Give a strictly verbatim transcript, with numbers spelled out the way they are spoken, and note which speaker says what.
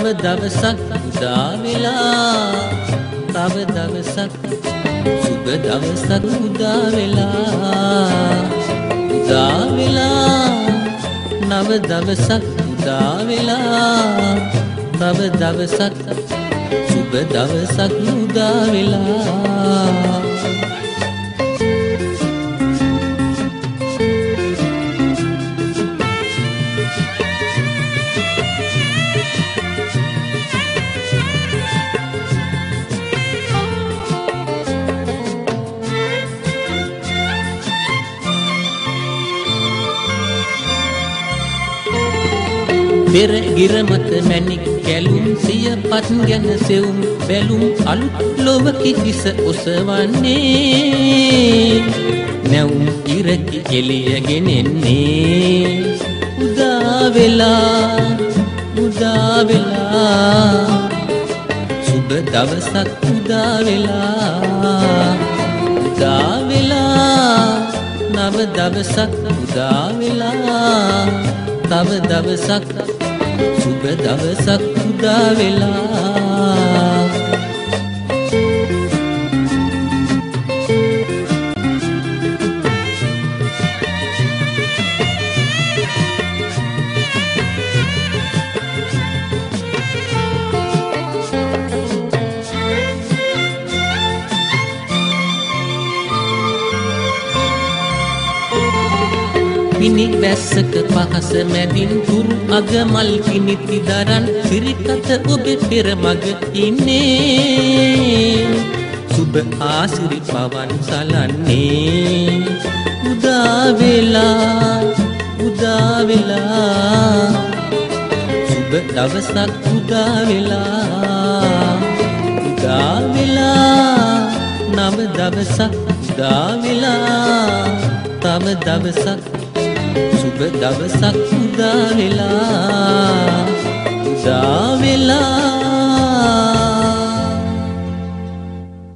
Speaker 1: දවසක් උදා වෙලා තව දවසක් සුබ දවසක් උදා වෙලා උදා වෙලා නව දවසක් උදා වෙලා තව දවසක් සුබ දවසක් උදා වෙලා පෙර ගිර මත මැණික් කැලුම් සිය පත් ගැන සෙවුම් බැලුම් අලුත් ලොවකි හිස ඔසවන්නේ නැවුම් ඉරකි එළියගෙන එන්නේ උදා වෙලා උදා වෙලා සුබ දවසක් උදා වෙලා උදා වෙලා නව දවසක් උදා වෙලා තව දවසක් සුබ දවසක් උදා වෙලා පිණි වැස්සක පහස මැදින් තුරු අගමල් කිනිති දරන් සිරිකත ඔබේ පෙර මග ඉන්නේ සුබ ආසිරි පවන් සලන්නේ උදා වෙලා උදා වෙලා සුබ දවසක් උදා වෙලා උදා වෙලා නව දවසක් උදා වෙලා තව දවසක් සුබ දවසක් උදා වෙලා උදා වෙලා